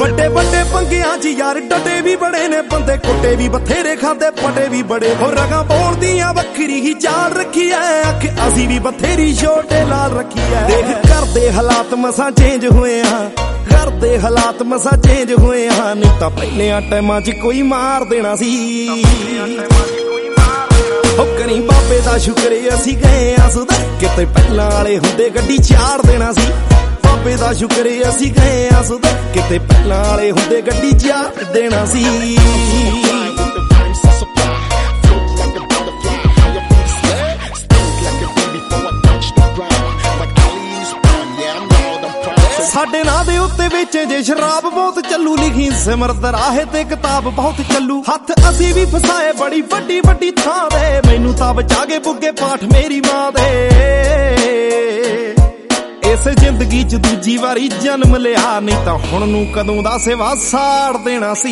ਵੱਡੇ ਵੱਡੇ ਪੰਗਿਆਂ 'ਚ ਯਾਰ ਡਟੇ ਵੀ ਬੜੇ ਨੇ ਬੰਦੇ, ਕੁੱਟੇ ਵੀ ਬਥੇਰੇ ਖਾਦੇ ਪਟੇ ਵੀ ਬੜੇ। ਹੋ ਰਗਾਂ ਬੋਲਦੀਆਂ ਵੱਖਰੀ ਹੀ ਚਾਲ ਰੱਖੀ ਐ, ਅੱਖ ਅਸੀਂ ਵੀ ਬਥੇਰੀ ਛੋਟੇ ਲਾਲ ਰੱਖੀ ਐ। ਦੇਖ ਘਰ ਦੇ ਹਾਲਾਤ ਮਸਾਂ ਚੇਂਜ ਹੋਏ ਆ, ਘਰ ਦੇ ਹਾਲਾਤ ਮਸਾਂ ਚੇਂਜ ਹੋਏ ਆ, ਨਹੀਂ ਤਾਂ ਪਹਿਲਿਆਂ ਟਾਈਮਾਂ 'ਚ ਕੋਈ ਮਾਰ ਦੇਣਾ ਸੀ। ਹੋ ਕਰੀ ਬਾਬੇ ਦਾ ਸ਼ੁਕਰ ਅਸੀਂ ਗਏ ਆ ਸੁਧਰ, ਕਿਤੇ ਪਹਿਲਾਂ ਵਾਲੇ ਹੁੰਦੇ ਗੱਡੀ ਚਾੜ ਦੇਣਾ ਸੀ। ਬਾਬੇ ਦਾ ਸ਼ੁਕਰ ਅਸੀਂ ਗਏ ਆ ਸੁਧਰ, ਕਿਤੇ ਪਹਿਲਾਂ ਵਾਲੇ ਹੁੰਦੇ ਗੱਡੀ ਚਾੜ ਦੇਣਾ ਸੀ। ਸਾਡੇ ਨਾਂ ਦੇ ਉੱਤੇ ਵੇਚੇ ਜੇ ਸ਼ਰਾਬ ਬਹੁਤ ਚੱਲੂ, ਲਿਖੀ ਸਿਮਰਤ ਰਾਹੇ ਤੇ ਕਿਤਾਬ ਬਹੁਤ ਚੱਲੂ। ਹੱਥ ਅਸੀਂ ਵੀ ਫਸਾਏ ਬੜੀ ਵੱਡੀ ਵੱਡੀ ਥਾਂ ਦੇ, ਮੈਨੂੰ ਤਾਂ ਬਚਾ ਕੇ ਪੁੱਗੇ ਪਾਠ ਮੇਰੀ ਮਾਂ ਦੇ। ਇਸ ਜ਼ਿੰਦਗੀ 'ਚ ਦੂਜੀ ਵਾਰੀ ਜਨਮ ਲਿਆ, ਨਹੀਂ ਤਾਂ ਹੁਣ ਨੂੰ ਕਦੋਂ ਦਾ ਸੇਵਾ ਸਾੜ ਦੇਣਾ ਸੀ।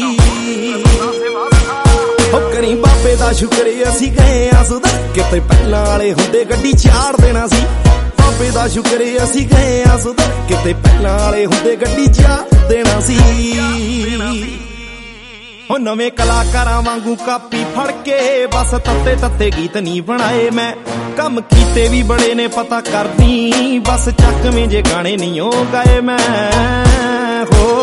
ਹੋ ਕਰੀ ਬਾਬੇ ਦਾ ਸ਼ੁਕਰ ਅਸੀਂ ਗਏ ਆ ਸੁਧਰ, ਕਿਤੇ ਪਹਿਲਾਂ ਵਾਲੇ ਹੁੰਦੇ ਗੱਡੀ ਚਾੜ ਦੇਣਾ ਸੀ। ਬਾਬੇ ਦਾ ਸ਼ੁਕਰ ਅਸੀਂ ਗਏ ਆ ਸੁਧਰ, ਕਿਤੇ ਪਹਿਲਾਂ ਵਾਲੇ ਹੁੰਦੇ ਗੱਡੀ ਚਾੜ ਦੇਣਾ ਸੀ। ਹੋ ਨਵੇਂ ਕਲਾਕਾਰਾਂ ਵਾਂਗੂ ਕਾਪੀ ਫੜ ਕੇ ਬਸ ਤੱਤੇ ਤੱਤੇ ਗੀਤ ਨਹੀਂ ਬਣਾਏ ਮੈਂ, ਕੰਮ ਕੀਤੇ ਵੀ ਬੜੇ ਨੇ ਪਤਾ ਕਰਦੀ, ਬਸ ਚੱਕਵੇਂ ਜੇ ਗਾਣੇ ਨਹੀਂ ਉਹ ਗਾਏ ਮੈਂ। ਹੋ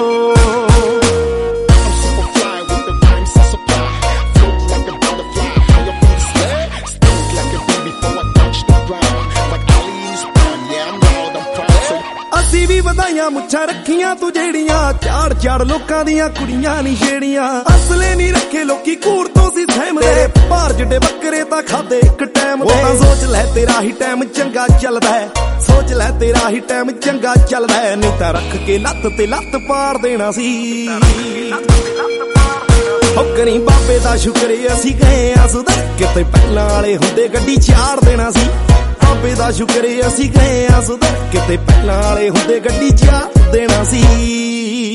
ਅਸੀਂ ਵੀ ਵਧਾਈਆਂ ਮੁੱਛਾਂ ਰੱਖੀਆਂ ਤੂੰ ਜਿਹੜੀਆਂ, ਝਾੜ ਝਾੜ ਲੋਕਾਂ ਦੀਆਂ ਕੁੜੀਆਂ ਨੀ ਛੇੜੀਆਂ। ਅਸਲੇ ਨਹੀਂ ਰੱਖੇ ਲੋਕੀ ਕੂੜ ਤੋਂ ਸੀ ਸਹਿਮਦੇ, ਭਾਰ ਜਿੱਡੇ ਬੱਕਰੇ ਤਾਂ ਖਾਦੇ ਇੱਕ ਟਾਈਮ ਦੇ। ਤਾਂ ਸੋਚ ਲੈ ਤੇਰਾ ਹੀ ਟਾਈਮ ਚੰਗਾ ਚੱਲਦਾ ਹੈ, ਸੋਚ ਲੈ ਤੇਰਾ ਹੀ ਟਾਈਮ ਚੰਗਾ ਚੱਲਦਾ ਹੈ, ਨਹੀਂ ਤਾਂ ਰੱਖ ਕੇ ਲੱਤ ਤੇ ਲੱਤ ਪਾੜ ਦੇਣਾ ਸੀ। ਹੋ ਕਰੀ ਬਾਬੇ ਦਾ ਸ਼ੁਕਰ ਅਸੀਂ ਗਏ ਆ ਸੁਧਰ, ਕਿਤੇ ਪਹਿਲਾਂ ਵਾਲੇ ਹੁੰਦੇ ਗੱਡੀ ਚਾੜ ਦੇਣਾ ਸੀ। ਬਾਬੇ ਦਾ ਸ਼ੁਕਰ ਅਸੀਂ ਗਏ ਆ ਸੁਧਰ, ਕਿਤੇ ਪਹਿਲਾਂ ਵਾਲੇ ਹੁੰਦੇ ਗੱਡੀ ਚਾੜ ਦੇਣਾ ਸੀ।